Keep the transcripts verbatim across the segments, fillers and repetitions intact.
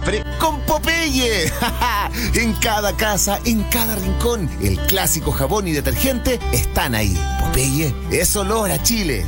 siempre con Popeye. En cada casa, en cada rincón, el clásico jabón y detergente están ahí. Popeye es olor a Chile.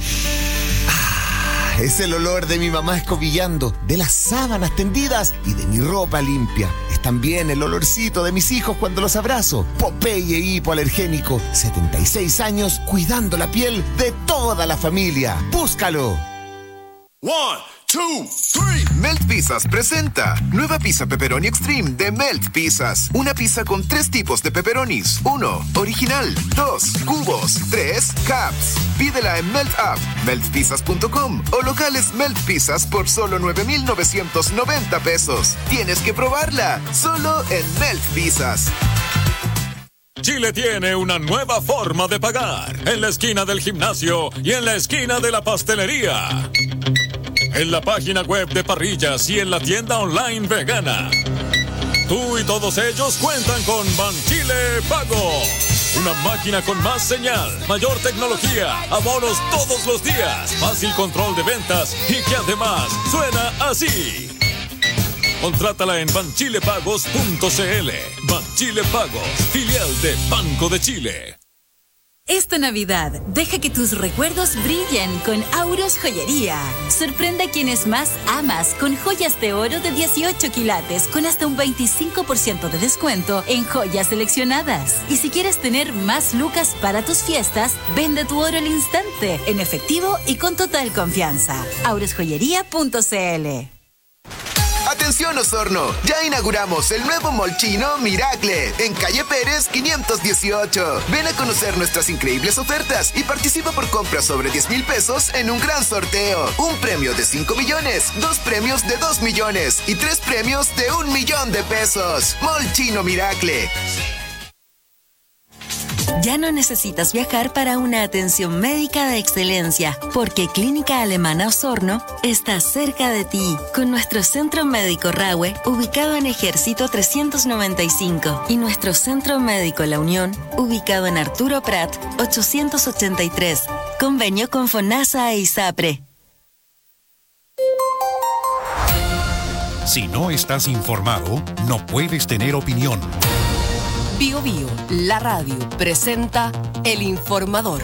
Ah, es el olor de mi mamá escobillando, de las sábanas tendidas y de mi ropa limpia. Es también el olorcito de mis hijos cuando los abrazo. Popeye hipoalergénico, setenta y seis años cuidando la piel de toda la familia. Búscalo. One, two, three. Melt Pizzas presenta nueva pizza pepperoni extreme de Melt Pizzas. Una pizza con tres tipos de pepperonis. Uno, original. Dos, cubos. Tres, caps. Pídela en Melt App, melt pizzas punto com o locales Melt Pizzas por solo nueve mil novecientos noventa pesos. Tienes que probarla, solo en Melt Pizzas. Chile tiene una nueva forma de pagar. En la esquina del gimnasio y en la esquina de la pastelería. En la página web de Parrillas y en la tienda online vegana. Tú y todos ellos cuentan con Banchile Pago. Una máquina con más señal, mayor tecnología, abonos todos los días, fácil control de ventas y que además suena así. Contrátala en banchilepagos punto cl. Banchile Pagos, filial de Banco de Chile. Esta Navidad, deja que tus recuerdos brillen con Auros Joyería. Sorprende a quienes más amas con joyas de oro de dieciocho quilates con hasta un veinticinco por ciento de descuento en joyas seleccionadas. Y si quieres tener más lucas para tus fiestas, vende tu oro al instante, en efectivo y con total confianza. auros joyería punto cl. Atención Osorno, ya inauguramos el nuevo mall chino Miracle en calle Pérez quinientos dieciocho. Ven a conocer nuestras increíbles ofertas y participa por compras sobre diez mil pesos en un gran sorteo. Un premio de cinco millones, dos premios de dos millones y tres premios de un millón de pesos. Mall Chino Miracle. Ya no necesitas viajar para una atención médica de excelencia, porque Clínica Alemana Osorno está cerca de ti, con nuestro Centro Médico Rahue, ubicado en Ejército trescientos noventa y cinco, y nuestro Centro Médico La Unión, ubicado en Arturo Prat ochocientos ochenta y tres. Convenio con FONASA e ISAPRE. Si no estás informado, no puedes tener opinión. Bio Bio, la radio, presenta El Informador.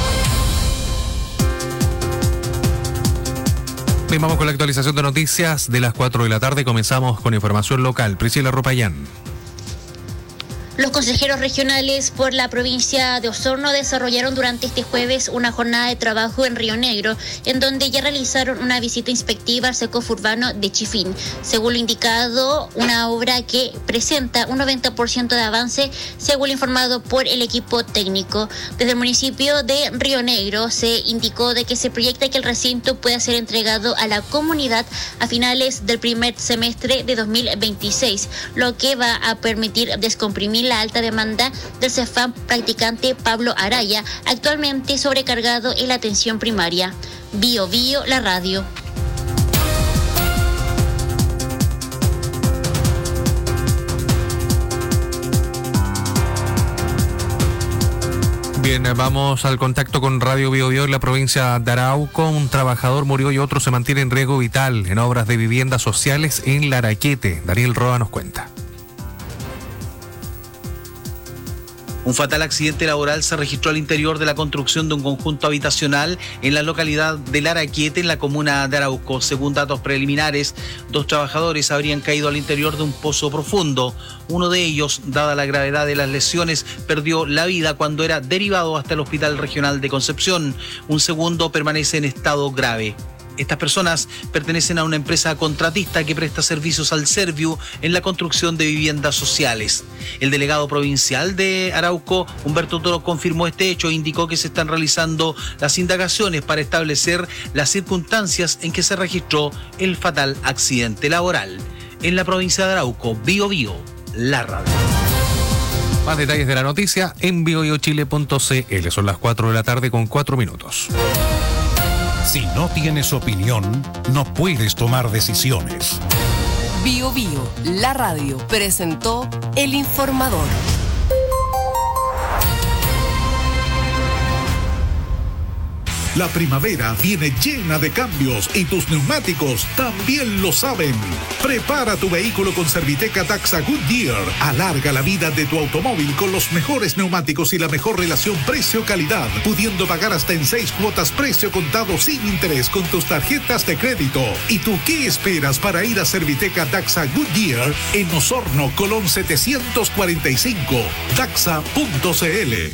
Bien, vamos con la actualización de noticias de las cuatro de la tarde. Comenzamos con información local. Priscila Ropayán. Los consejeros regionales por la provincia de Osorno desarrollaron durante este jueves una jornada de trabajo en Río Negro, en donde ya realizaron una visita inspectiva al secof urbano de Chifín. Según lo indicado, una obra que presenta un noventa por ciento de avance, según lo informado por el equipo técnico. Desde el municipio de Río Negro se indicó de que se proyecta que el recinto pueda ser entregado a la comunidad a finales del primer semestre de dos mil veintiséis, lo que va a permitir descomprimir la alta demanda del Cefam practicante Pablo Araya, actualmente sobrecargado en la atención primaria. Bio Bio, la radio. Bien, vamos al contacto con Radio Bio Bio en la provincia de Arauco. Un trabajador murió y otro se mantiene en riesgo vital en obras de viviendas sociales en Laraquete. Daniel Roa nos cuenta. Un fatal accidente laboral se registró al interior de la construcción de un conjunto habitacional en la localidad de Laraquete, en la comuna de Arauco. Según datos preliminares, dos trabajadores habrían caído al interior de un pozo profundo. Uno de ellos, dada la gravedad de las lesiones, perdió la vida cuando era derivado hasta el Hospital Regional de Concepción. Un segundo permanece en estado grave. Estas personas pertenecen a una empresa contratista que presta servicios al Serviu en la construcción de viviendas sociales. El delegado provincial de Arauco, Humberto Toro, confirmó este hecho e indicó que se están realizando las indagaciones para establecer las circunstancias en que se registró el fatal accidente laboral. En la provincia de Arauco, Bio Bio, la radio. Más detalles de la noticia en bio bio chile punto cl. Son las cuatro de la tarde con cuatro minutos. Si no tienes opinión, no puedes tomar decisiones. Bio Bio, la radio, presentó El Informador. La primavera viene llena de cambios y tus neumáticos también lo saben. Prepara tu vehículo con Serviteca Daxa Goodyear. Alarga la vida de tu automóvil con los mejores neumáticos y la mejor relación precio-calidad, pudiendo pagar hasta en seis cuotas precio contado sin interés con tus tarjetas de crédito. ¿Y tú qué esperas para ir a Serviteca Daxa Goodyear en Osorno, Colón setecientos cuarenta y cinco? Daxa punto c l.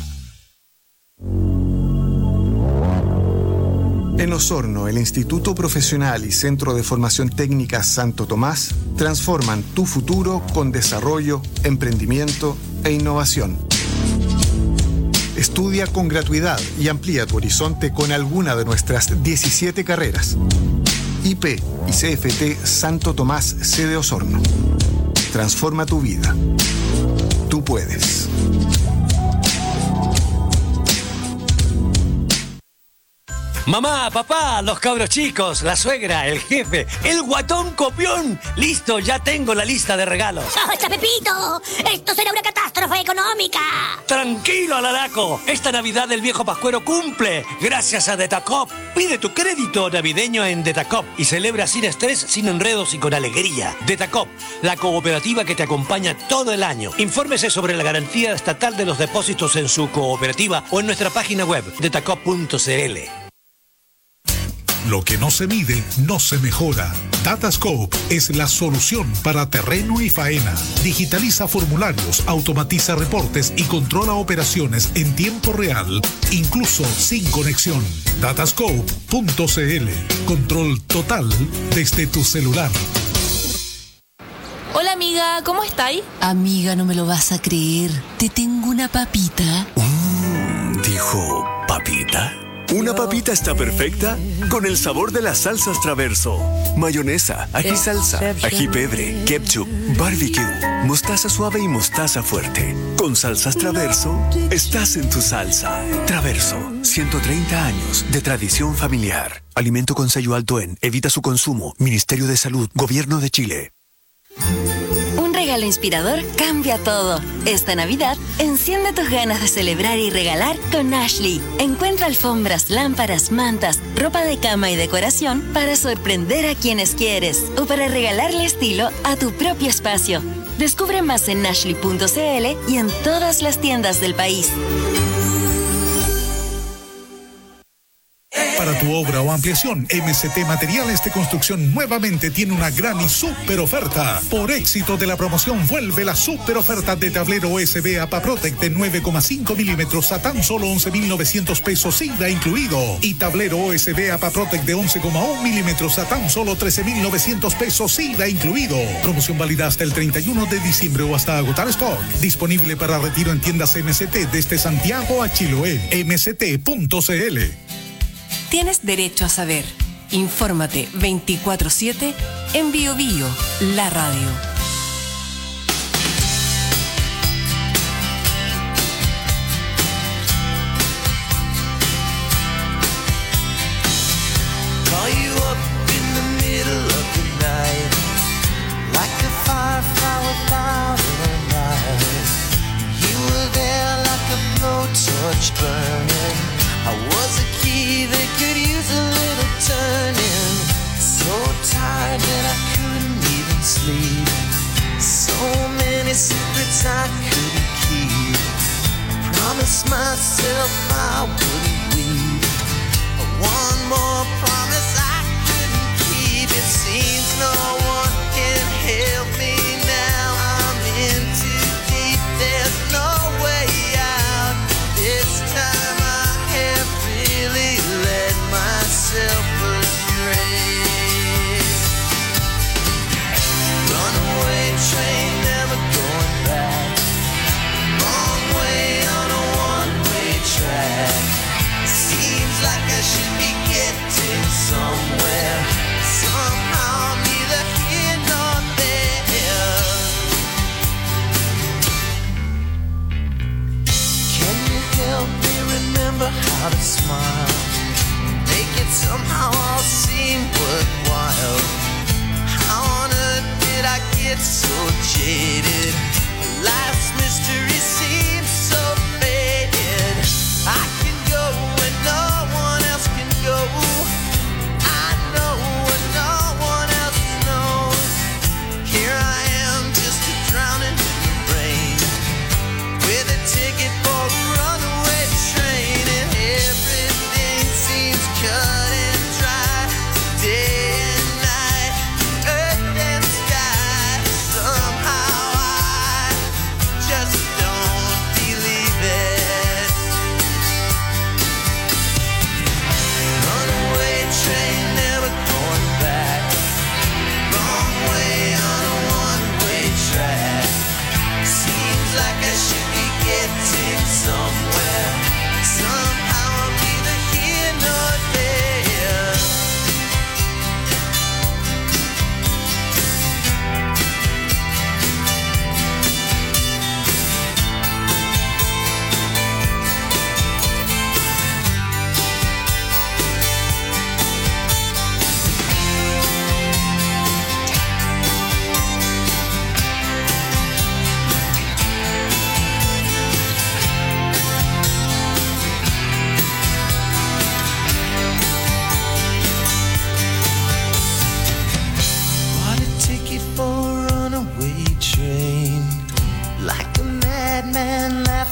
En Osorno, el Instituto Profesional y Centro de Formación Técnica Santo Tomás transforman tu futuro con desarrollo, emprendimiento e innovación. Estudia con gratuidad y amplía tu horizonte con alguna de nuestras diecisiete carreras. I P y C F T Santo Tomás, sede Osorno. Transforma tu vida. Tú puedes. Mamá, papá, los cabros chicos, la suegra, el jefe, el guatón copión. Listo, ya tengo la lista de regalos. ¡Basta, Pepito! ¡Esto será una catástrofe económica! Tranquilo, Alaraco. Esta Navidad el viejo Pascuero cumple. Gracias a Detacop. Pide tu crédito navideño en Detacop y celebra sin estrés, sin enredos y con alegría. Detacop, la cooperativa que te acompaña todo el año. Infórmese sobre la garantía estatal de los depósitos en su cooperativa o en nuestra página web, detacop punto c l. Lo que no se mide, no se mejora. Datascope es la solución para terreno y faena. Digitaliza formularios, automatiza reportes y controla operaciones en tiempo real, incluso sin conexión. datascope punto c l. Control total desde tu celular. Hola amiga, ¿cómo estáis? Amiga, no me lo vas a creer. Te tengo una papita. Mm, dijo, ¿papita? Una papita está perfecta con el sabor de las salsas Traverso. Mayonesa, ají salsa, ají pebre, ketchup, barbecue, mostaza suave y mostaza fuerte. Con salsas Traverso, estás en tu salsa. Traverso, ciento treinta años de tradición familiar. Alimento con sello alto en Evita su consumo. Ministerio de Salud, Gobierno de Chile. Un regalo inspirador cambia todo. Esta Navidad, enciende tus ganas de celebrar y regalar con Ashley. Encuentra alfombras, lámparas, mantas, ropa de cama y decoración para sorprender a quienes quieres o para regalarle estilo a tu propio espacio. Descubre más en ashley punto c l y en todas las tiendas del país. Para tu obra o ampliación, M C T Materiales de Construcción nuevamente tiene una gran y súper oferta. Por éxito de la promoción, vuelve la súper oferta de tablero U S B APA Protect de nueve coma cinco milímetros a tan solo once mil novecientos pesos I V A incluido. Y tablero U S B APA Protect de once coma uno milímetros a tan solo trece mil novecientos pesos I V A incluido. Promoción válida hasta el treinta y uno de diciembre o hasta agotar stock. Disponible para retiro en tiendas M C T desde Santiago a Chiloé. m c t punto c l. Tienes derecho a saber. Infórmate veinticuatro siete en Bio Bio, la radio. Call you up in the middle of the night, like a firefly without a light. You were there like a blowtorch burning. I was a key that could use a little turning. So tired that I couldn't even sleep. So many secrets I couldn't keep. I promised myself I wouldn't weep. One more promise I couldn't keep. It seems no one can help me now. I'm in too deep. There's no way out. This time I have really led myself astray. Runaway train, never going back. Wrong way on a one-way track. Seems like I should be getting somewhere. Somehow I'm neither here nor there. Can you help me remember how to smile? Make it somehow all seem worthwhile. How on earth did I get so jaded? Life's mystery seems so faded. I can go where no one else can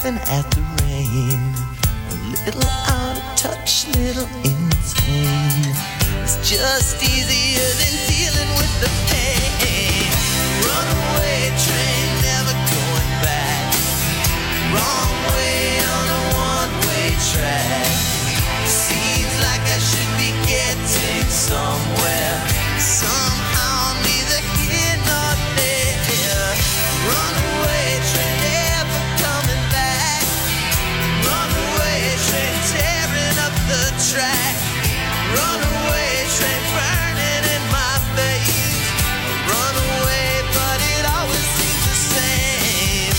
laughing at the rain. A little out of touch, little insane. It's just easier than dealing with the pain. Runaway train, never going back. Wrong way on a one-way track. Seems like I should be getting somewhere. Somehow neither here nor there. Runaway train, never coming back. Runaway train, tearing up the track. Runaway train, burning in my veins. Runaway, but it always seems the same.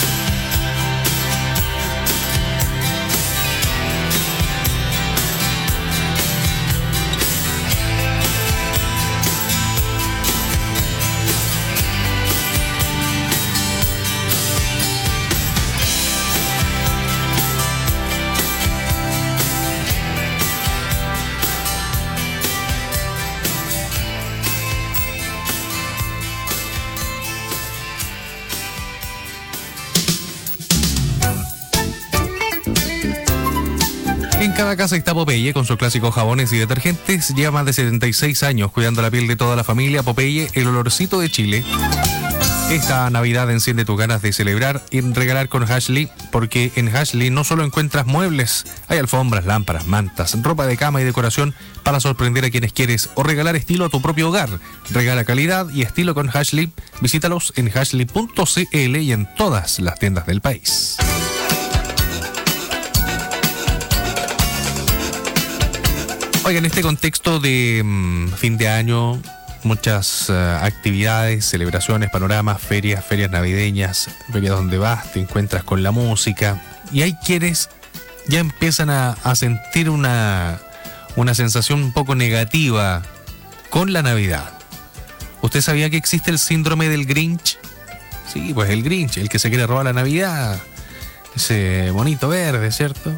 En cada casa está Popeye con sus clásicos jabones y detergentes. Lleva más de setenta y seis años cuidando la piel de toda la familia. Popeye, el olorcito de Chile. Esta Navidad enciende tus ganas de celebrar y regalar con Ashley, porque en Ashley no solo encuentras muebles, hay alfombras, lámparas, mantas, ropa de cama y decoración para sorprender a quienes quieres o regalar estilo a tu propio hogar. Regala calidad y estilo con Ashley. Visítalos en ashley punto c l y en todas las tiendas del país. Oiga, en este contexto de mmm, fin de año, muchas uh, actividades, celebraciones, panoramas, ferias, ferias navideñas, ferias donde vas, te encuentras con la música, y hay quienes ya empiezan a, a sentir una, una sensación un poco negativa con la Navidad. ¿Usted sabía que existe el síndrome del Grinch? Sí, pues el Grinch, el que se quiere robar la Navidad, ese bonito verde, ¿cierto?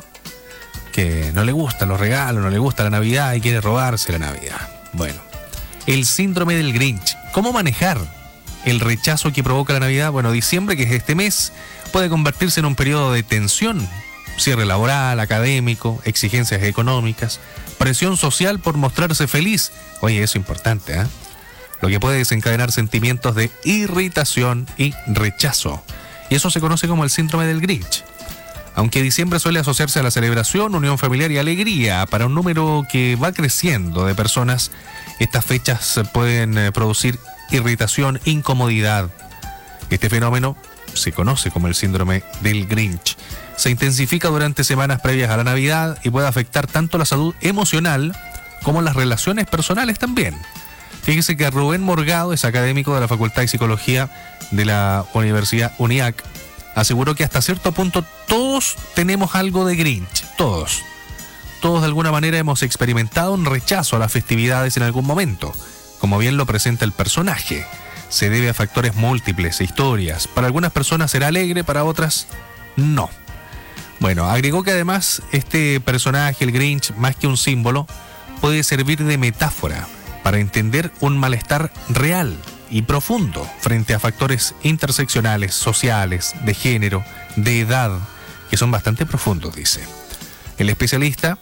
Que no le gustan los regalos, no le gusta la Navidad y quiere robarse la Navidad. Bueno, el síndrome del Grinch. ¿Cómo manejar el rechazo que provoca la Navidad? Bueno, diciembre, que es este mes, puede convertirse en un periodo de tensión. Cierre laboral, académico, exigencias económicas, presión social por mostrarse feliz. Oye, eso es importante, ¿eh? Lo que puede desencadenar sentimientos de irritación y rechazo. Y eso se conoce como el síndrome del Grinch. Aunque diciembre suele asociarse a la celebración, unión familiar y alegría, para un número que va creciendo de personas, estas fechas pueden producir irritación, incomodidad. Este fenómeno se conoce como el síndrome del Grinch. Se intensifica durante semanas previas a la Navidad y puede afectar tanto la salud emocional como las relaciones personales también. Fíjese que Rubén Morgado es académico de la Facultad de Psicología de la Universidad UNIAC. Aseguró que hasta cierto punto todos tenemos algo de Grinch, todos. Todos de alguna manera hemos experimentado un rechazo a las festividades en algún momento, como bien lo presenta el personaje. Se debe a factores múltiples e historias. Para algunas personas será alegre, para otras no. Bueno, agregó que además este personaje, el Grinch, más que un símbolo, puede servir de metáfora para entender un malestar real y profundo frente a factores interseccionales, sociales, de género, de edad, que son bastante profundos, dice. El especialista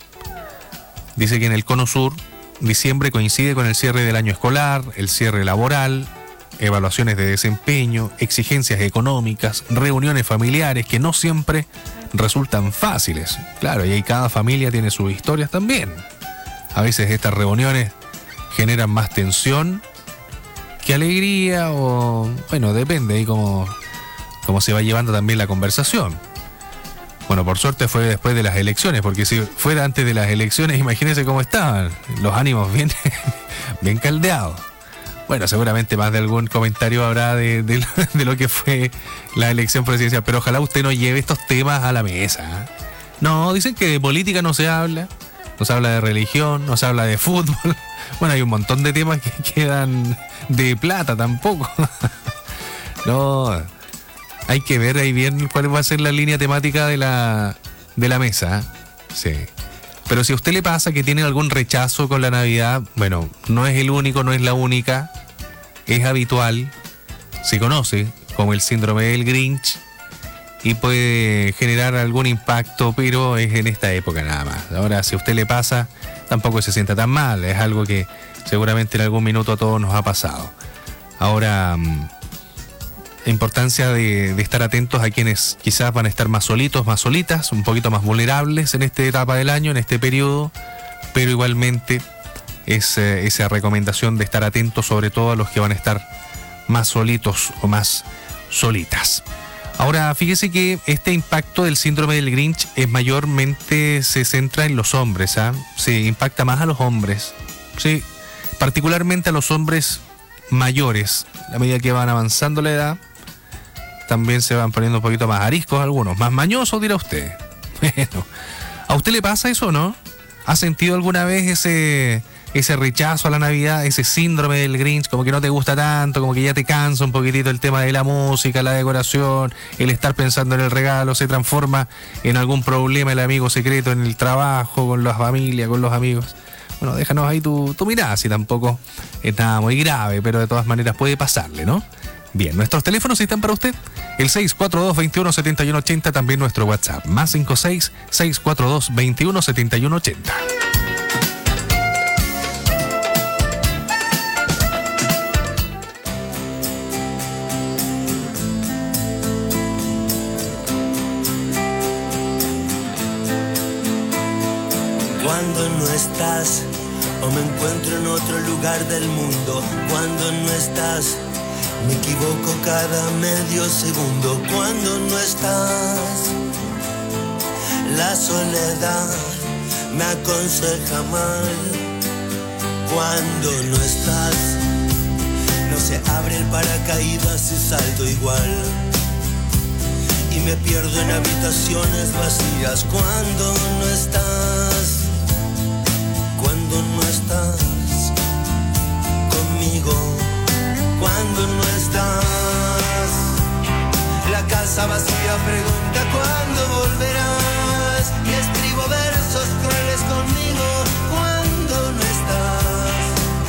dice que en el Cono Sur, diciembre coincide con el cierre del año escolar, el cierre laboral, evaluaciones de desempeño, exigencias económicas, reuniones familiares que no siempre resultan fáciles. Claro, y ahí cada familia tiene sus historias también. A veces estas reuniones generan más tensión que alegría, o bueno, depende ahí cómo, cómo se va llevando también la conversación. Bueno, por suerte fue después de las elecciones, porque si fuera antes de las elecciones, imagínense cómo estaban los ánimos bien, bien caldeados. Bueno, seguramente más de algún comentario habrá de, de, de lo que fue la elección presidencial, pero ojalá usted no lleve estos temas a la mesa. No, dicen que de política no se habla, no se habla de religión, no se habla de fútbol. Bueno, hay un montón de temas que quedan de plata tampoco. No, hay que ver ahí bien cuál va a ser la línea temática de la, de la mesa. Sí. Pero si a usted le pasa que tiene algún rechazo con la Navidad, bueno, no es el único, no es la única, es habitual, se conoce como el síndrome del Grinch, y puede generar algún impacto, pero es en esta época nada más. Ahora, si a usted le pasa, tampoco se sienta tan mal, es algo que seguramente en algún minuto a todos nos ha pasado. Ahora, la importancia de, de estar atentos a quienes quizás van a estar más solitos, más solitas, un poquito más vulnerables en esta etapa del año, en este periodo, pero igualmente es eh, esa recomendación de estar atentos sobre todo a los que van a estar más solitos o más solitas. Ahora, fíjese que este impacto del síndrome del Grinch es mayormente se centra en los hombres, ¿ah? Se impacta más a los hombres, sí, particularmente a los hombres mayores. A medida que van avanzando la edad, también se van poniendo un poquito más ariscos algunos, más mañosos, dirá usted. Bueno, ¿a usted le pasa eso o no? ¿Ha sentido alguna vez ese... ese rechazo a la Navidad, ese síndrome del Grinch, como que no te gusta tanto, como que ya te cansa un poquitito el tema de la música, la decoración, el estar pensando en el regalo, se transforma en algún problema el amigo secreto en el trabajo, con la familia, con los amigos? Bueno, déjanos ahí tu, tu mirada, si tampoco es nada muy grave, pero de todas maneras puede pasarle, ¿no? Bien, nuestros teléfonos están para usted, el seis cuatro dos, veintiuno, setenta y uno ochenta, también nuestro WhatsApp, más cinco seis, seis cuatro dos, veintiuno, setenta y uno ochenta. Cuando no estás o me encuentro en otro lugar del mundo, cuando no estás me equivoco cada medio segundo. Cuando no estás, la soledad me aconseja mal. Cuando no estás, no se abre el paracaídas y salto igual, y me pierdo en habitaciones vacías. Cuando no estás, cuando no estás conmigo, cuando no estás, la casa vacía pregunta cuándo volverás, y escribo versos crueles conmigo. Cuando no estás,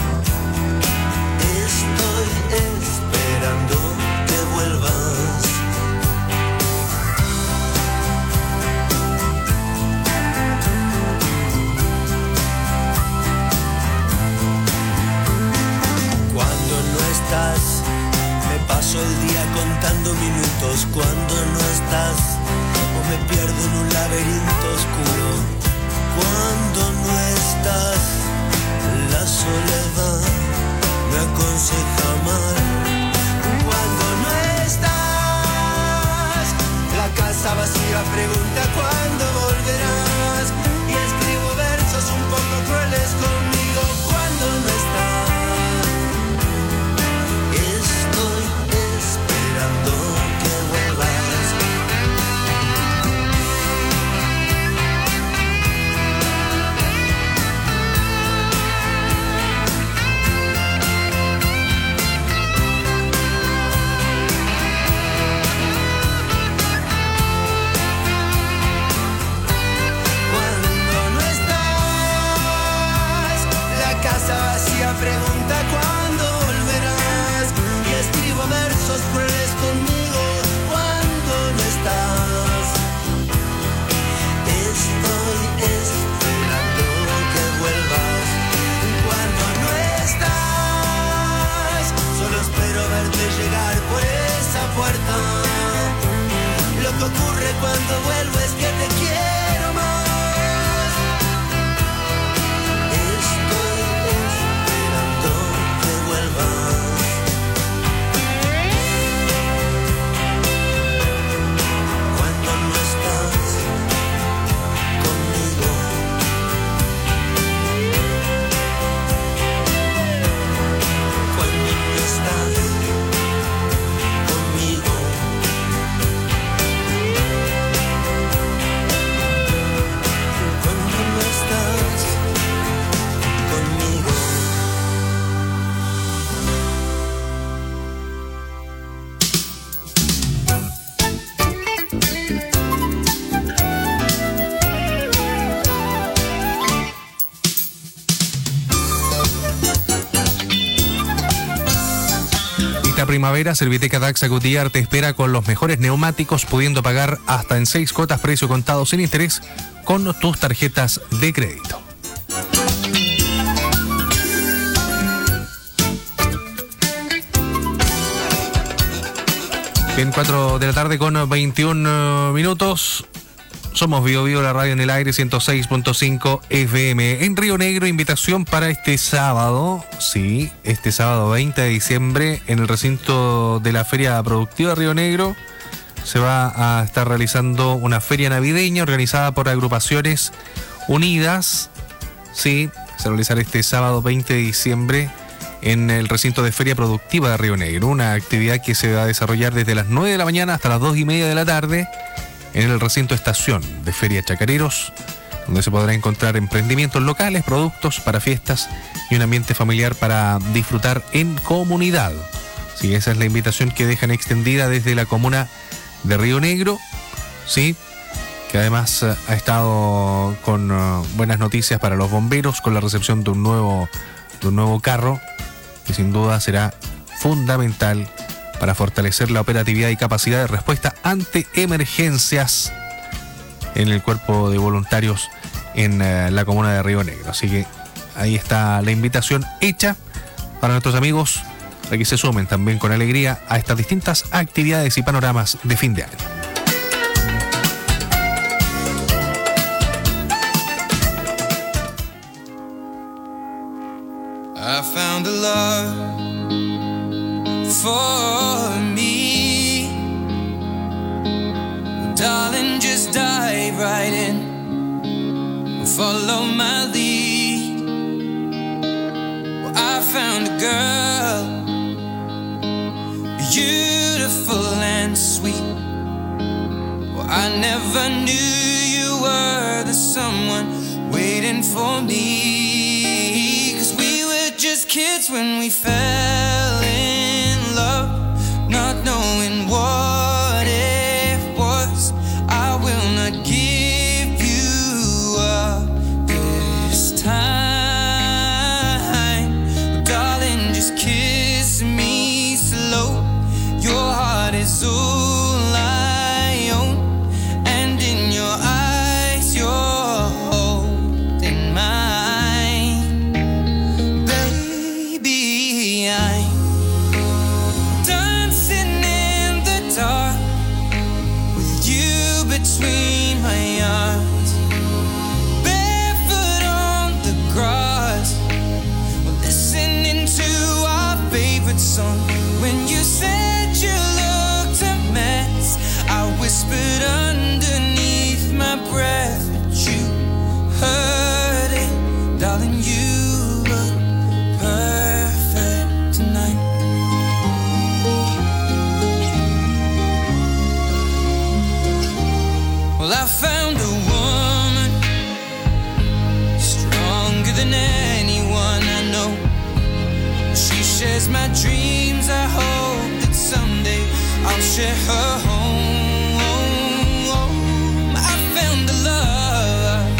estoy esperando que vuelvas. Me paso el día contando minutos. Cuando no estás, o me pierdo en un laberinto oscuro. Cuando no estás, la soledad me aconseja mal. Cuando no estás, la casa vacía pregunta cuándo volverás, y escribo versos un poco crueles conmigo. Cuando no estás, pregunta cuándo volverás, y escribo versos crueles conmigo. Cuando no estás, estoy esperando que vuelvas. Cuando no estás, solo espero verte llegar por esa puerta. Lo que ocurre cuando vuelvo es que te quiero más. Conmigo. primavera, Serviteca Daxa Goodyear te espera con los mejores neumáticos, pudiendo pagar hasta en seis cuotas precio contado sin interés con tus tarjetas de crédito. Bien, cuatro de la tarde con veintiún minutos. Somos Bio Bio, la radio en el aire, ciento seis punto cinco F M. En Río Negro, invitación para este sábado, sí, este sábado veinte de diciembre, en el recinto de la Feria Productiva de Río Negro, se va a estar realizando una feria navideña organizada por agrupaciones unidas, sí, se va a realizar este sábado veinte de diciembre en el recinto de Feria Productiva de Río Negro, una actividad que se va a desarrollar desde las nueve de la mañana hasta las dos y media de la tarde, en el recinto estación de Feria Chacareros, donde se podrá encontrar emprendimientos locales, productos para fiestas y un ambiente familiar para disfrutar en comunidad. Sí, esa es la invitación que dejan extendida desde la comuna de Río Negro, sí, que además uh, ha estado con uh, buenas noticias para los bomberos, con la recepción de un nuevo, de un nuevo carro, que sin duda será fundamental para fortalecer la operatividad y capacidad de respuesta ante emergencias en el cuerpo de voluntarios en uh, la comuna de Río Negro. Así que ahí está la invitación hecha para nuestros amigos para que se sumen también con alegría a estas distintas actividades y panoramas de fin de año. I found a love for me. Darling, just dive right in, follow my lead. Well, I found a girl, beautiful and sweet. Well, I never knew you were the someone waiting for me. 'Cause we were just kids when we fell in love, not knowing what it was. I will not give you up this time, but darling, just kiss me slow. Your heart is all I own, and in your eyes you're holding mine. Baby, I'm dancing in the dark with you between my arms, barefoot on the grass, listening to our favorite song. When you said you looked a mess, I whispered underneath my breath, but you heard it. Darling, you look perfect tonight. Well, I found a woman stronger than anyone I know. She shares my dreams. I hope that someday I'll share her home. I found a love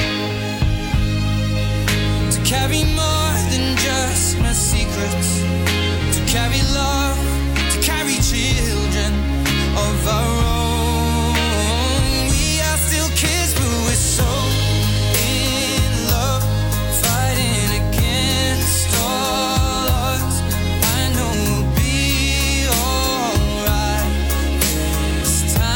to carry more than just my secrets, to carry love, to carry children of our own. We are still kids, but we're so in love, fighting against all odds. I know we'll be alright this time.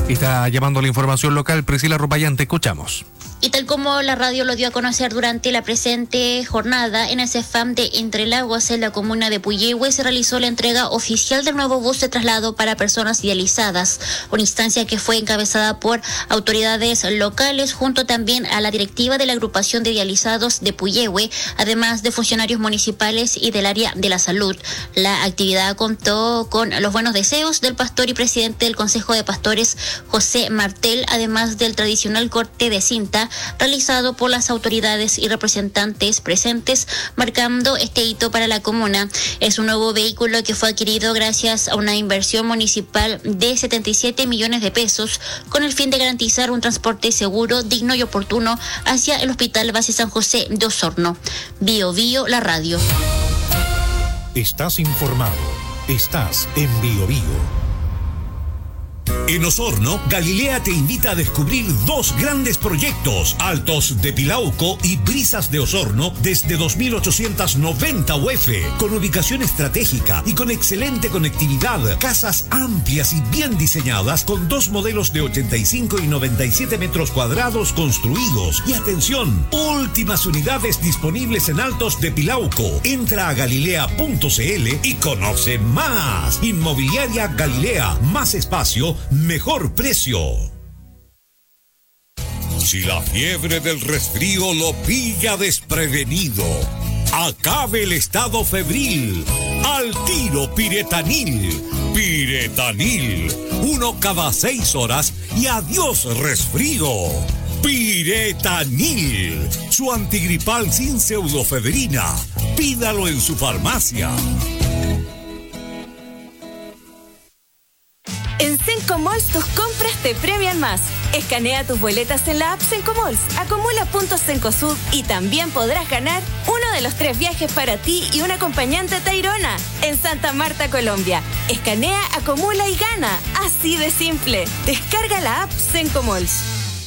Está llamando la información local Priscila Rupayán, te escuchamos. Y tal como la radio lo dio a conocer durante la presente jornada, en el CEFAM de Entre Lagos, en la comuna de Puyehue, se realizó la entrega oficial del nuevo bus de traslado para personas dializadas, una instancia que fue encabezada por autoridades locales junto también a la directiva de la agrupación de dializados de Puyehue, además de funcionarios municipales y del área de la salud. La actividad contó con los buenos deseos del pastor y presidente del Consejo de Pastores, José Martel, además del tradicional corte de cinta realizado por las autoridades y representantes presentes, marcando este hito para la comuna. Es un nuevo vehículo que fue adquirido gracias a una inversión municipal de setenta y siete millones de pesos, con el fin de garantizar un transporte seguro, digno y oportuno hacia el Hospital Base San José de Osorno. Bio Bio, la radio. Estás informado. Estás en Bio Bio. En Osorno, Galilea te invita a descubrir dos grandes proyectos, Altos de Pilauco y Brisas de Osorno, desde dos mil ochocientos noventa U F, con ubicación estratégica y con excelente conectividad, casas amplias y bien diseñadas, con dos modelos de ochenta y cinco y noventa y siete metros cuadrados construidos. Y atención, últimas unidades disponibles en Altos de Pilauco. Entra a galilea punto cl y conoce más. Inmobiliaria Galilea, más espacio, mejor precio. Si la fiebre del resfrío lo pilla desprevenido, acabe el estado febril. Al tiro Piretanil. Piretanil. Uno cada seis horas y adiós resfrío. Piretanil. Su antigripal sin pseudofebrina. Pídalo en su farmacia. En Sencomalls tus compras te premian más. Escanea tus boletas en la app Sencomalls, acumula puntos Cencosud y también podrás ganar uno de los tres viajes para ti y un acompañante a Tayrona en Santa Marta, Colombia. Escanea, acumula y gana. Así de simple. Descarga la app Sencomalls.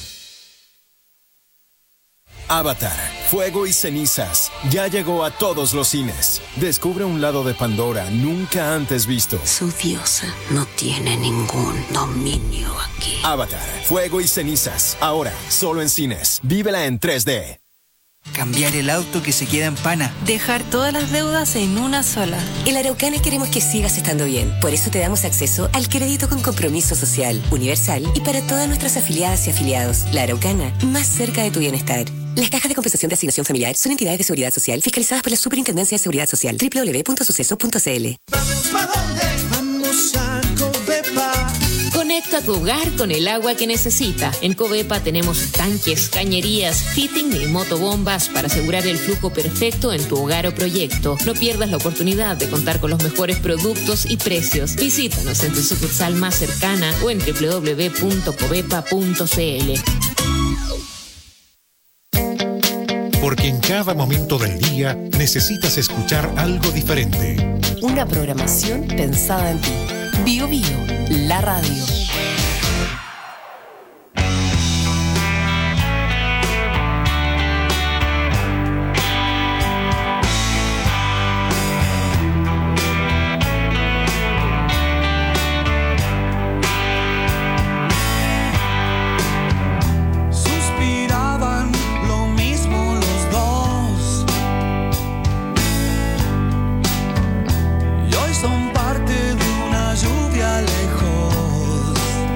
Avatar, Fuego y Cenizas, ya llegó a todos los cines. Descubre un lado de Pandora nunca antes visto. Su diosa no tiene ningún dominio aquí. Avatar, Fuego y Cenizas, ahora solo en cines. Vívela en tres D. Cambiar el auto que se queda en pana. Dejar todas las deudas en una sola. En la Araucana queremos que sigas estando bien. Por eso te damos acceso al crédito con compromiso social, universal y para todas nuestras afiliadas y afiliados. La Araucana, más cerca de tu bienestar. Las cajas de compensación de asignación familiar son entidades de seguridad social fiscalizadas por la Superintendencia de Seguridad Social. doble u doble u doble u punto suceso punto c l. Vamos pa' dónde, vamos a Covepa. Conecta tu hogar con el agua que necesita. En Covepa tenemos tanques, cañerías, fitting y motobombas para asegurar el flujo perfecto en tu hogar o proyecto. No pierdas la oportunidad de contar con los mejores productos y precios. Visítanos en tu sucursal más cercana o en doble u doble u doble u punto covepa punto c l. Porque en cada momento del día necesitas escuchar algo diferente. Una programación pensada en ti. Bio Bio, la radio. Son parte de una lluvia lejos.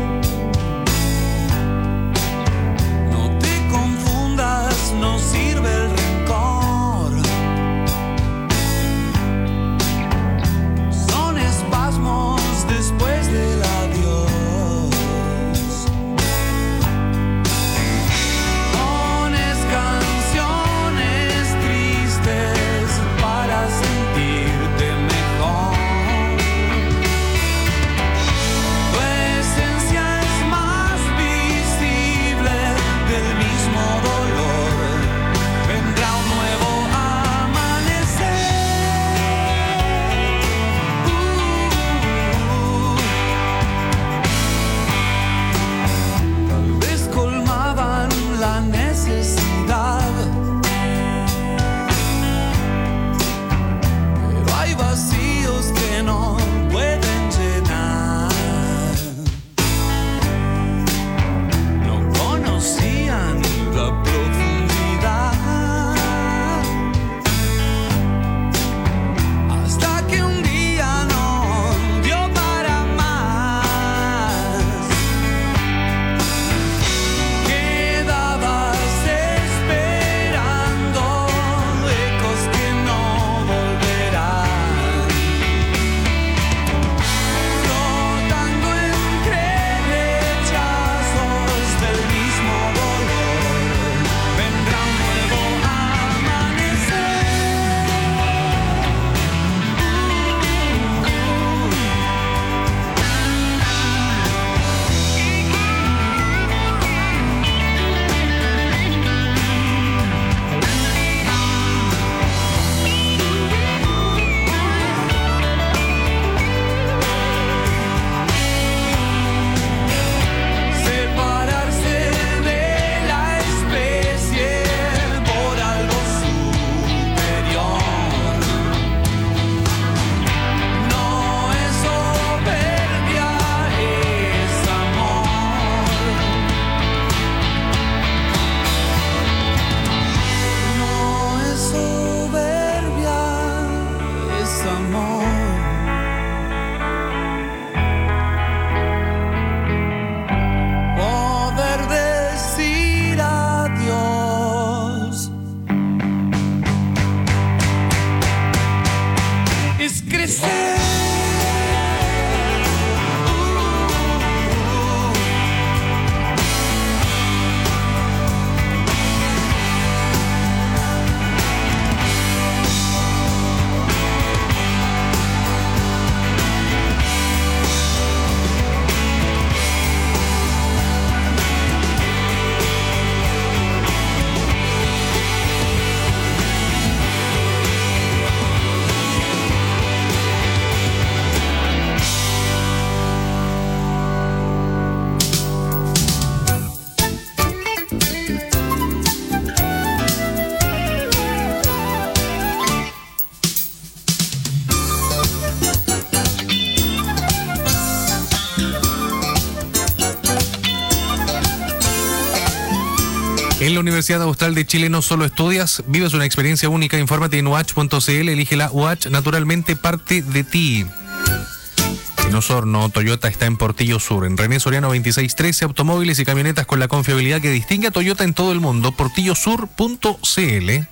En la Universidad Austral de Chile no solo estudias, vives una experiencia única. Infórmate en u h punto c l, elige la U H, naturalmente parte de ti. En Osorno, Toyota está en Portillo Sur, en René Soriano veintiséis trece, automóviles y camionetas con la confiabilidad que distingue a Toyota en todo el mundo. portillo sur punto c l.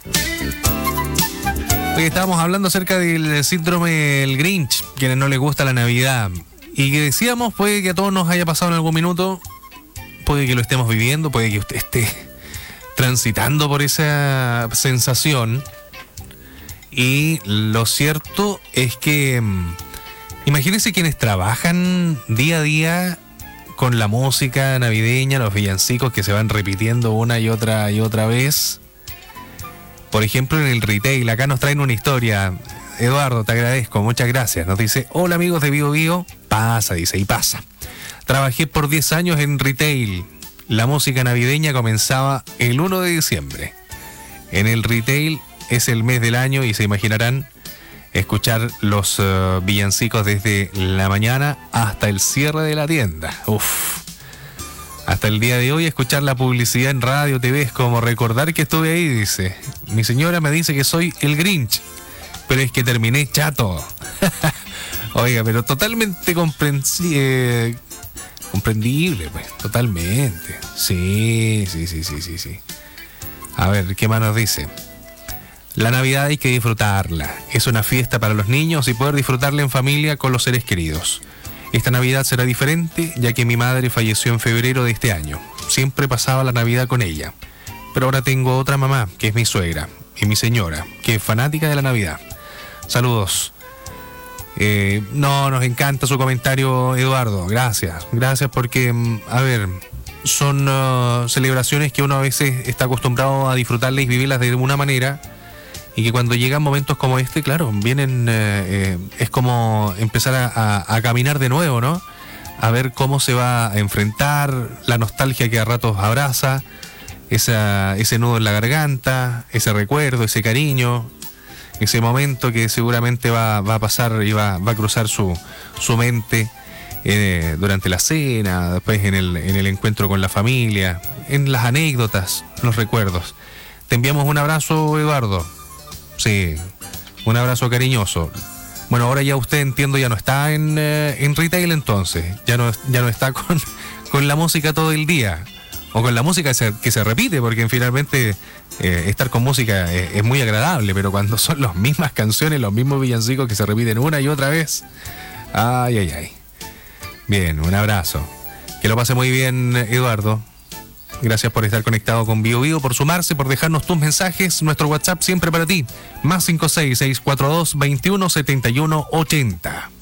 Hoy estábamos hablando acerca del síndrome del Grinch, quienes no les gusta la Navidad. Y que decíamos, puede que a todos nos haya pasado en algún minuto, puede que lo estemos viviendo, puede que usted esté transitando por esa sensación. Y lo cierto es que imagínense quienes trabajan día a día con la música navideña, los villancicos que se van repitiendo una y otra y otra vez. Por ejemplo, en el retail, acá nos traen una historia. Eduardo, te agradezco, muchas gracias. Nos dice, hola amigos de Bio Bio. Pasa, dice, y pasa. Trabajé por diez años en retail. La música navideña comenzaba el primero de diciembre. En el retail es el mes del año y se imaginarán escuchar los uh, villancicos desde la mañana hasta el cierre de la tienda. Uf. Hasta el día de hoy escuchar la publicidad en radio, T V es como recordar que estuve ahí, dice. Mi señora me dice que soy el Grinch, pero es que terminé chato. Oiga, pero totalmente comprensi- eh, comprendible, pues, totalmente. Sí, sí, sí, sí, sí, sí. A ver, ¿qué más nos dice? La Navidad hay que disfrutarla. Es una fiesta para los niños y poder disfrutarla en familia con los seres queridos. Esta Navidad será diferente, ya que mi madre falleció en febrero de este año. Siempre pasaba la Navidad con ella. Pero ahora tengo otra mamá, que es mi suegra, y mi señora, que es fanática de la Navidad. Saludos. Eh, no, nos encanta su comentario, Eduardo. Gracias. Gracias porque, a ver, son uh, celebraciones que uno a veces está acostumbrado a disfrutarlas y vivirlas de una manera, y que cuando llegan momentos como este, claro, vienen, eh, eh, es como empezar a, a, a caminar de nuevo, ¿no? A ver cómo se va a enfrentar, la nostalgia que a ratos abraza, esa, ese nudo en la garganta, ese recuerdo, ese cariño, ese momento que seguramente va, va a pasar y va, va a cruzar su, su mente eh, durante la cena, después en el, en el encuentro con la familia, en las anécdotas, los recuerdos. Te enviamos un abrazo, Eduardo. Sí, un abrazo cariñoso. Bueno, ahora ya usted, entiendo, ya no está en, eh, en retail entonces. Ya no, ya no está con, con la música todo el día. O con la música que se, que se repite, porque finalmente eh, estar con música es, es muy agradable, pero cuando son las mismas canciones, los mismos villancicos que se repiten una y otra vez. Ay, ay, ay. Bien, un abrazo. Que lo pase muy bien, Eduardo. Gracias por estar conectado con Bio Bio, por sumarse, por dejarnos tus mensajes. Nuestro WhatsApp siempre para ti. Más cinco seis, seis cuatro dos, veintiuno, setenta y uno, ochenta.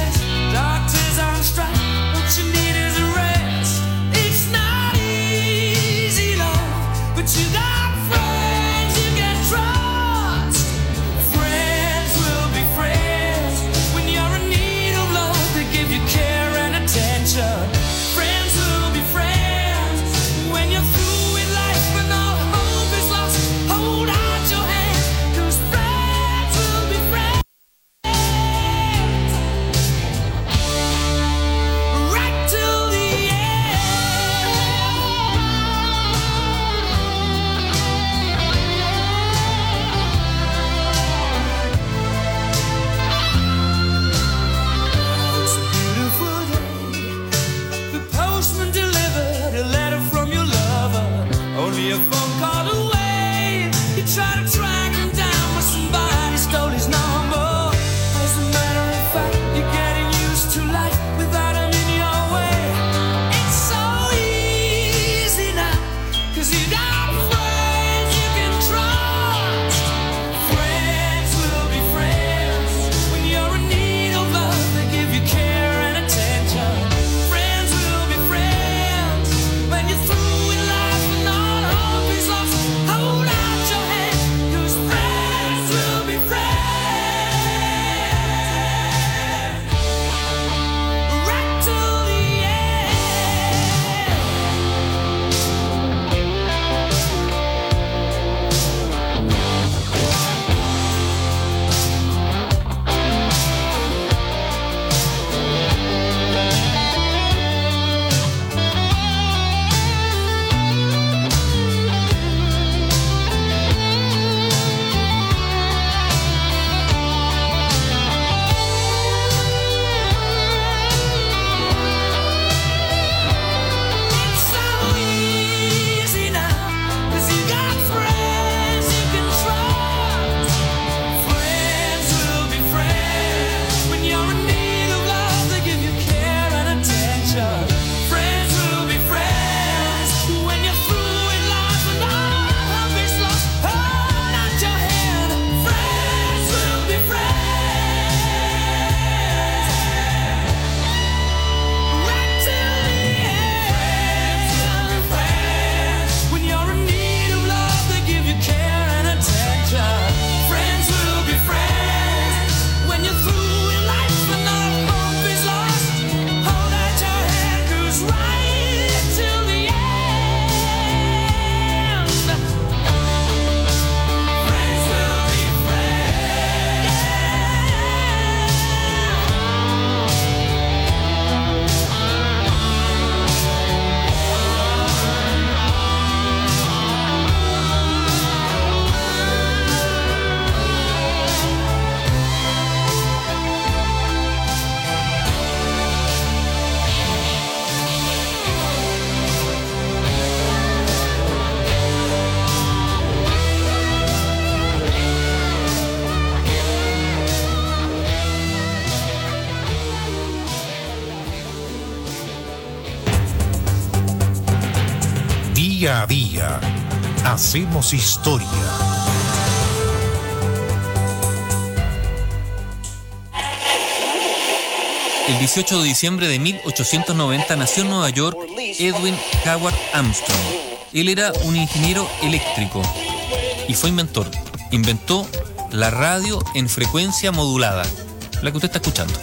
Doctors on strike, what you need is a rest. It's not easy. Día a día, hacemos historia. El dieciocho de diciembre de mil ochocientos noventa nació en Nueva York Edwin Howard Armstrong. Él era un ingeniero eléctrico y fue inventor. Inventó la radio en frecuencia modulada, la que usted está escuchando.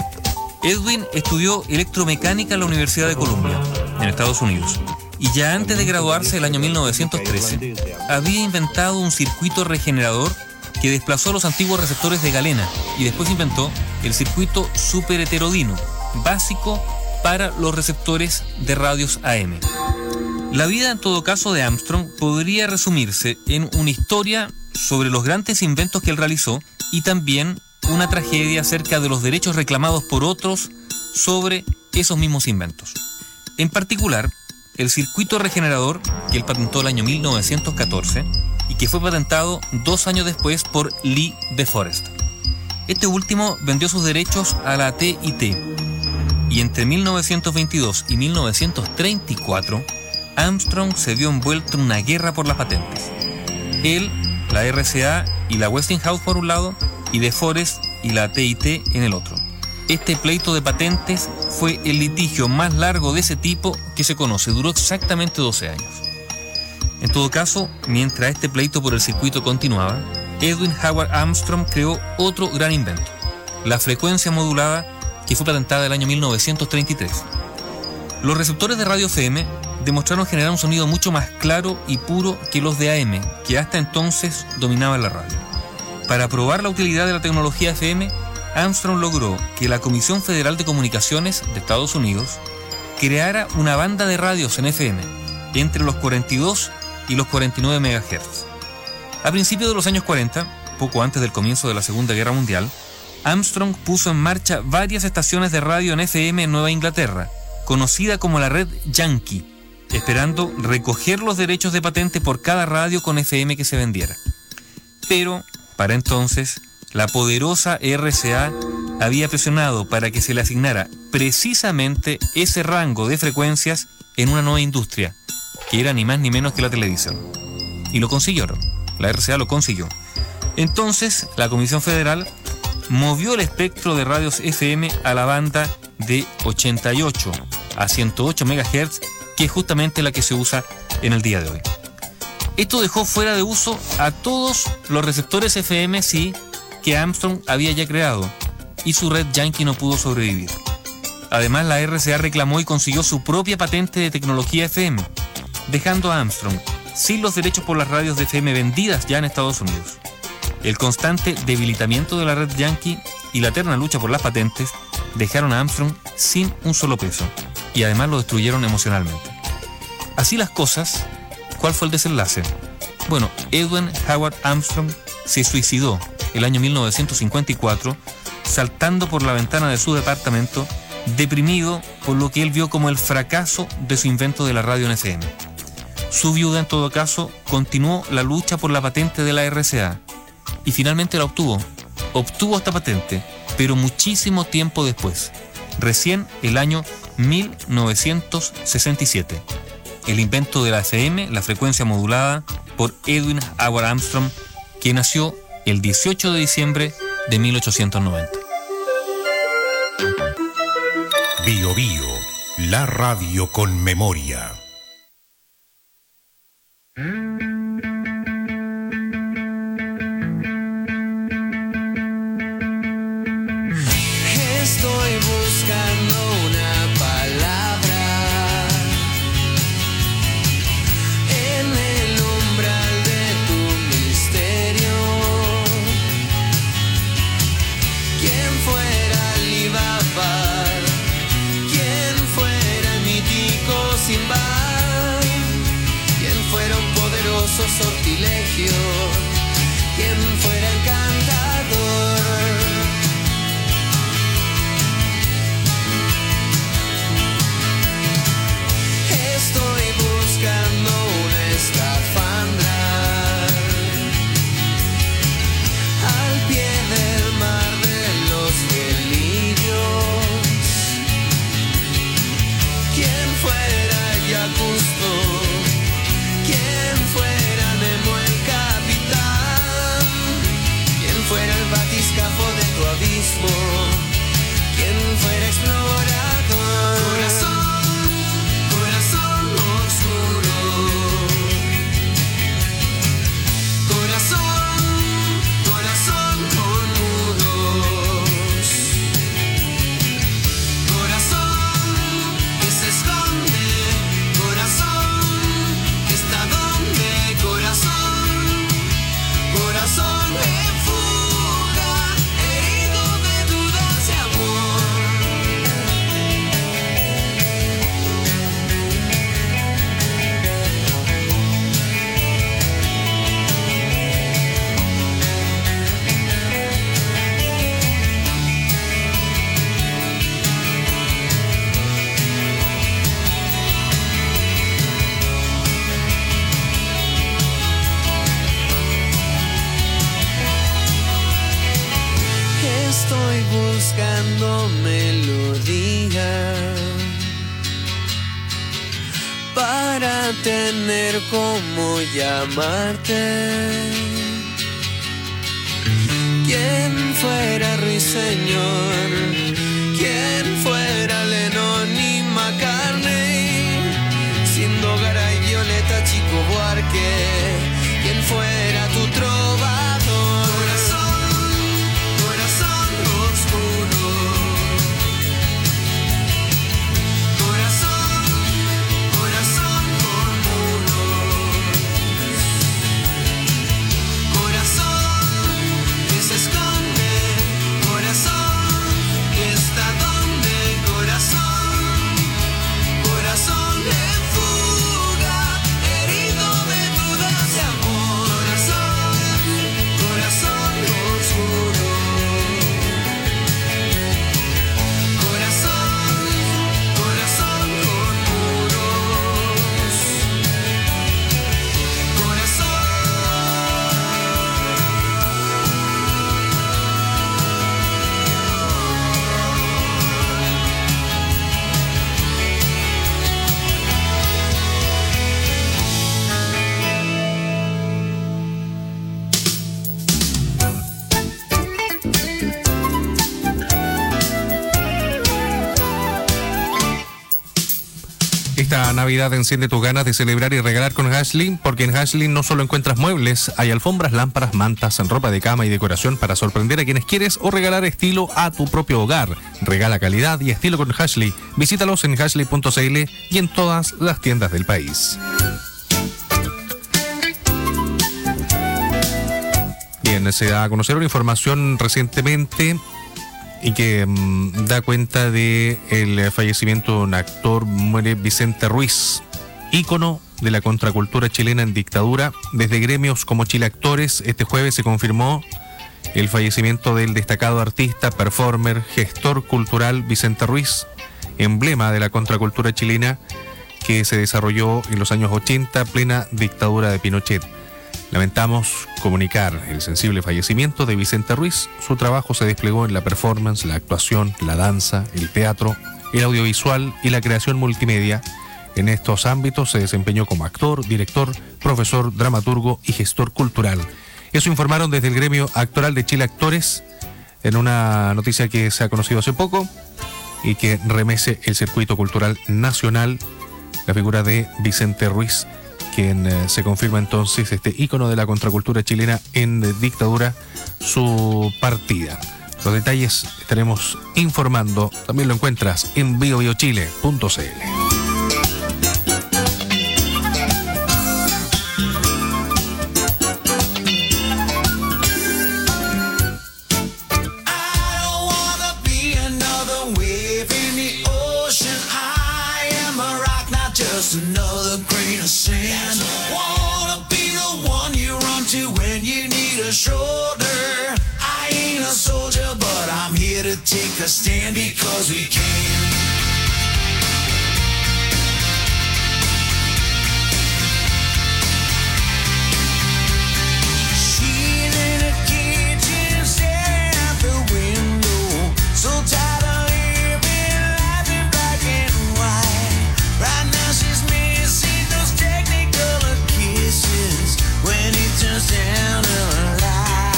Edwin estudió electromecánica en la Universidad de Columbia, en Estados Unidos, y ya antes de graduarse el año mil novecientos trece, había inventado un circuito regenerador que desplazó los antiguos receptores de galena y después inventó el circuito superheterodino, básico para los receptores de radios A M. La vida, en todo caso, de Armstrong podría resumirse en una historia sobre los grandes inventos que él realizó y también una tragedia acerca de los derechos reclamados por otros sobre esos mismos inventos. En particular, el circuito regenerador, que él patentó el año mil novecientos catorce y que fue patentado dos años después por Lee De Forest. Este último vendió sus derechos a la T y T, y entre mil novecientos veintidós y mil novecientos treinta y cuatro, Armstrong se vio envuelto en una guerra por las patentes. Él, la R C A y la Westinghouse por un lado, y De Forest y la T y T en el otro. Este pleito de patentes fue el litigio más largo de ese tipo que se conoce. Duró exactamente doce años. En todo caso, mientras este pleito por el circuito continuaba, Edwin Howard Armstrong creó otro gran invento, la frecuencia modulada, que fue patentada el año mil novecientos treinta y tres. Los receptores de radio F M demostraron generar un sonido mucho más claro y puro que los de A M, que hasta entonces dominaban la radio. Para probar la utilidad de la tecnología F M, Armstrong logró que la Comisión Federal de Comunicaciones de Estados Unidos creara una banda de radios en F M entre los cuarenta y dos y los cuarenta y nueve megahercios. A principios de los años cuarenta, poco antes del comienzo de la Segunda Guerra Mundial, Armstrong puso en marcha varias estaciones de radio en F M en Nueva Inglaterra, conocida como la Red Yankee, esperando recoger los derechos de patente por cada radio con F M que se vendiera. Pero, para entonces, la poderosa R C A había presionado para que se le asignara precisamente ese rango de frecuencias en una nueva industria, que era ni más ni menos que la televisión. Y lo consiguieron, la R C A lo consiguió. Entonces, la Comisión Federal movió el espectro de radios F M a la banda de ochenta y ocho a ciento ocho megahercios, que es justamente la que se usa en el día de hoy. Esto dejó fuera de uso a todos los receptores F M sí que Armstrong había ya creado, y su red Yankee no pudo sobrevivir. Además, la R C A reclamó y consiguió su propia patente de tecnología F M, dejando a Armstrong sin los derechos por las radios de F M vendidas ya en Estados Unidos. El constante debilitamiento de la red Yankee y la eterna lucha por las patentes dejaron a Armstrong sin un solo peso, y además lo destruyeron emocionalmente. Así las cosas, ¿cuál fue el desenlace? Bueno, Edwin Howard Armstrong se suicidó el año mil novecientos cincuenta y cuatro, saltando por la ventana de su departamento, deprimido por lo que él vio como el fracaso de su invento de la radio en F M. Su viuda, en todo caso, continuó la lucha por la patente de la R C A y finalmente la obtuvo. Obtuvo esta patente, pero muchísimo tiempo después, recién el año mil novecientos sesenta y siete. El invento de la F M, la frecuencia modulada, por Edwin Howard Armstrong, que nació el dieciocho de diciembre de mil ochocientos noventa. Bio Bio, la radio con memoria. Estoy buscando una palabra en el umbral de tu misterio. ¿Quién fuera Alibaba? ¿Quién fuera el mítico Simba? estoy buscando melodía para tener como llamarte. ¿Quién fuera Ruiseñor? ¿Quién fuera Lennon y McCartney? Siendo Garay, Violeta, Chico Buarque. ¿Quién fuera tu trovador? Corazón, corazón oscuro. Corazón, corazón con muros. Corazón que se esconde. Corazón que está donde. Corazón, corazón en fuga, herido de dudas de amor. Corazón, corazón oscuro. Corazón, corazón con muros. Corazón. Esta Navidad enciende tus ganas de celebrar y regalar con Ashley, porque en Ashley no solo encuentras muebles, hay alfombras, lámparas, mantas, ropa de cama y decoración para sorprender a quienes quieres o regalar estilo a tu propio hogar. Regala calidad y estilo con Ashley. Visítalos en ashley punto c l y en todas las tiendas del país. Bien, se da a conocer una información recientemente y que mmm, da cuenta de el fallecimiento de un actor. Muere Vicente Ruiz, ícono de la contracultura chilena en dictadura. Desde gremios como Chile Actores, este jueves se confirmó el fallecimiento del destacado artista, performer, gestor cultural Vicente Ruiz, emblema de la contracultura chilena que se desarrolló en los años ochenta, plena dictadura de Pinochet. Lamentamos comunicar el sensible fallecimiento de Vicente Ruiz. Su trabajo se desplegó en la performance, la actuación, la danza, el teatro, el audiovisual y la creación multimedia. En estos ámbitos se desempeñó como actor, director, profesor, dramaturgo y gestor cultural. Eso informaron desde el gremio actoral de Chile Actores en una noticia que se ha conocido hace poco y que remece el circuito cultural nacional, la figura de Vicente Ruiz, quien eh, se confirma entonces este ícono de la contracultura chilena en eh, dictadura, su partida. Los detalles estaremos informando. También lo encuentras en bio bio chile punto c l. Another grain of sand. Wanna be the one you run to when you need a shoulder. I ain't a soldier, but I'm here to take a stand because we can. She's in a kitchen, staring out the window, so tired of living life in black and white. Right now she's missing those technicolor kisses when it turns down her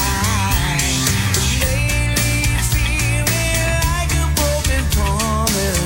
light. But lately it's feeling like a broken promise.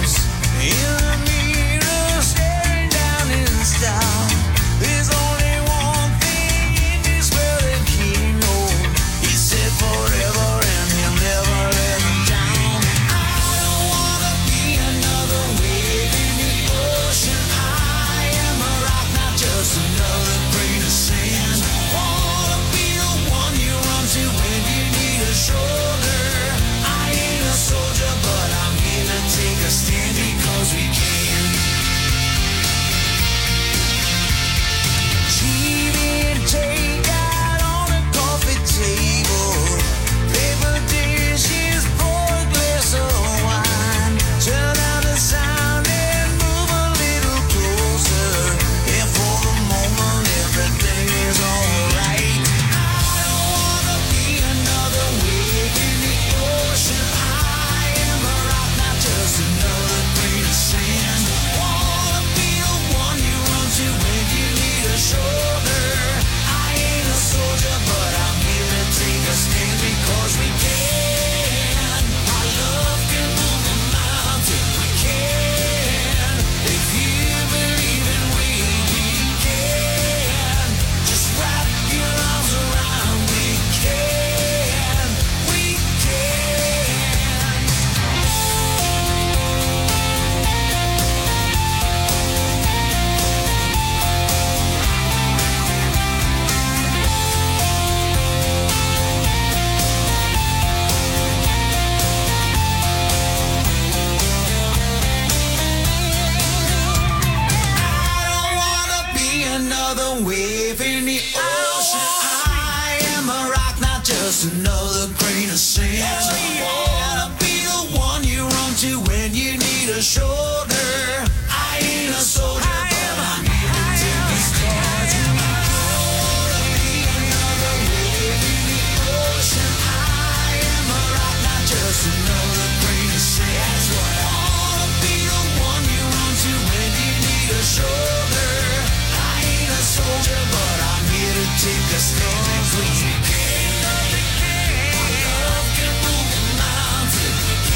of sand. I wanna be the one you run to when you need a shoulder. I ain't a soldier, but I'm here to take this charge. I'm gonna be another wave in the ocean. I am a rock, not just another grain of sand. I wanna be the one you run to when you need a shoulder. I ain't a soldier, but I'm here to take a stand. Cause we can, my love can move a mountain.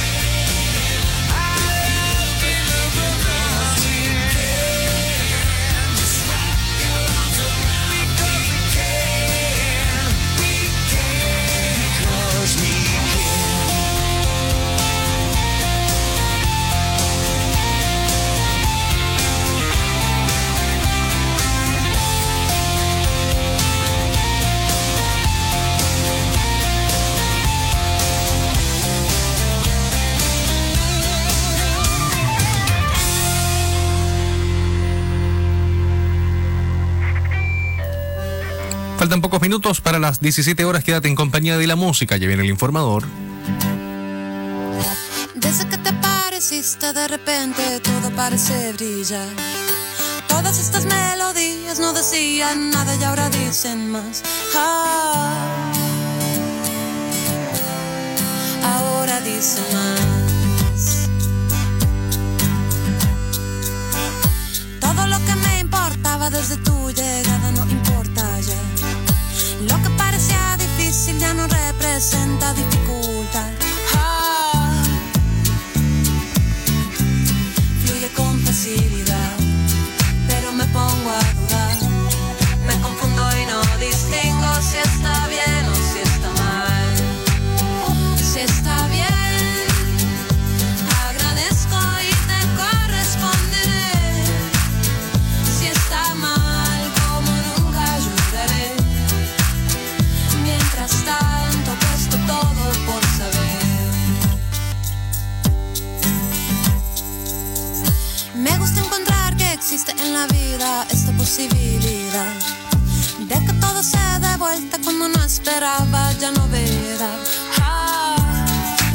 I love can move a mountain. Just wrap your arms around me, 'cause we can, we can, 'cause we can. Faltan pocos minutos para las diecisiete horas. Quédate en compañía de la música. Ya viene el informador. Desde que te pareciste de repente todo parece brillar. Todas estas melodías no decían nada y ahora dicen más. Ah, ahora dicen más. Todo lo que me importaba desde tu llegada no importa ya. Lo que parecía difícil ya no representa dificultad. Ah, fluye con facilidad, pero me pongo a dudar. Me confundo y no distingo si está bien o si está mal. Si está bien, agradezco y te corresponderé. Si está mal, como nunca ayudaré. Mientras tanto, puesto todo por saber. Me gusta encontrar que existe en la vida esta posibilidad de que todo se dé vuelta cuando no esperaba ya novedad. Ah,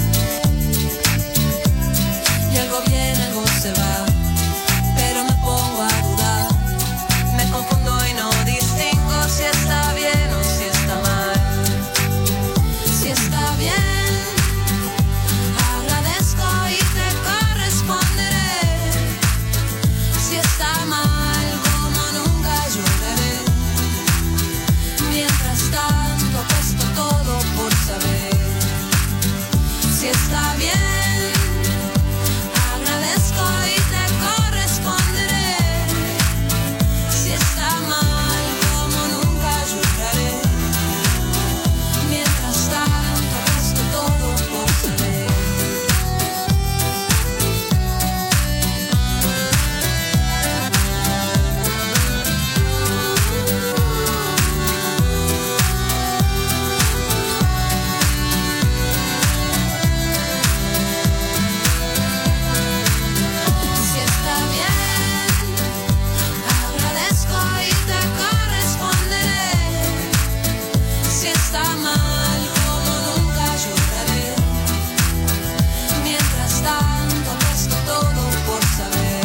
y algo viene, algo se va, pero me pongo a dudar. Me confundo y no distingo si está bien o si está mal. Si está bien, agradezco y te corresponderé. Si está mal, como nunca ayudaré. Mientras tanto, puesto todo por saber. Si está bien, agradezco y te corresponderé. Si está mal, como nunca ayudaré. Mientras tanto, puesto todo por saber. Si está bien, agradezco y te corresponderé. Si está mal, como nunca ayudaré. Mientras tanto, puesto todo por saber.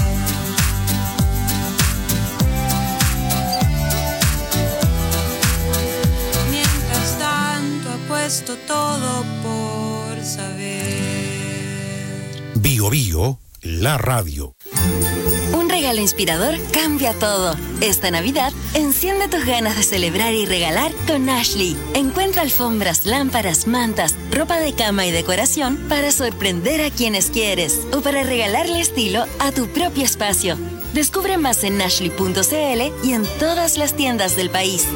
Mientras tanto, he puesto todo por saber. Bio Bio, la radio. Un regalo inspirador cambia todo. Esta Navidad, enciende tus ganas de celebrar y regalar con Ashley. Encuentra alfombras, lámparas, mantas, ropa de cama y decoración para sorprender a quienes quieres o para regalarle estilo a tu propio espacio. Descubre más en ashley punto c l y en todas las tiendas del país.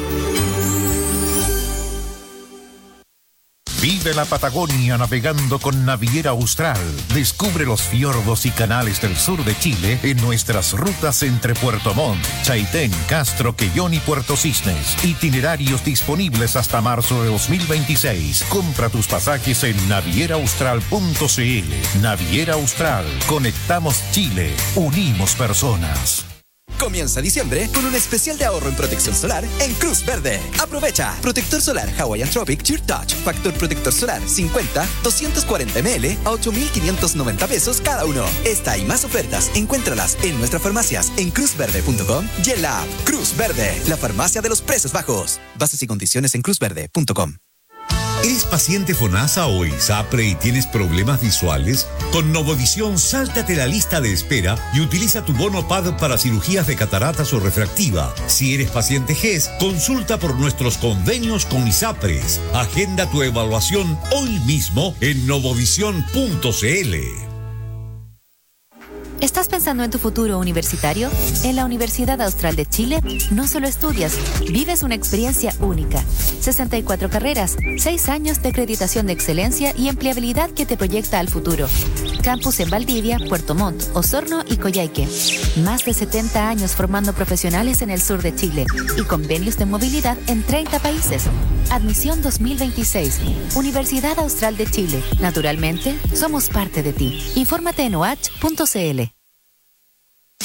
Vive la Patagonia navegando con Naviera Austral. Descubre los fiordos y canales del sur de Chile en nuestras rutas entre Puerto Montt, Chaitén, Castro, Quellón y Puerto Cisnes. Itinerarios disponibles hasta marzo de dos mil veintiséis. Compra tus pasajes en naviera austral punto c l. Naviera Austral. Conectamos Chile. Unimos personas. Comienza diciembre con un especial de ahorro en protección solar en Cruz Verde. Aprovecha. Protector solar Hawaiian Tropic Sheer Touch. Factor protector solar cincuenta, doscientos cuarenta mililitros a ocho mil quinientos noventa pesos cada uno. Esta y más ofertas encuéntralas en nuestras farmacias en cruz verde punto com y en la app Cruz Verde, la farmacia de los precios bajos. Bases y condiciones en cruz verde punto com. ¿Eres paciente FONASA o ISAPRE y tienes problemas visuales? Con Novovisión, sáltate la lista de espera y utiliza tu bono P A D para cirugías de cataratas o refractiva. Si eres paciente G E S, consulta por nuestros convenios con ISAPRES. Agenda tu evaluación hoy mismo en novovisión punto c l. ¿Estás pensando en tu futuro universitario? En la Universidad Austral de Chile no solo estudias, vives una experiencia única. sesenta y cuatro carreras, seis años de acreditación de excelencia y empleabilidad que te proyecta al futuro. Campus en Valdivia, Puerto Montt, Osorno y Coyhaique. Más de setenta años formando profesionales en el sur de Chile y convenios de movilidad en treinta países. Admisión dos mil veintiséis. Universidad Austral de Chile. Naturalmente, somos parte de ti. Infórmate en o h punto c l.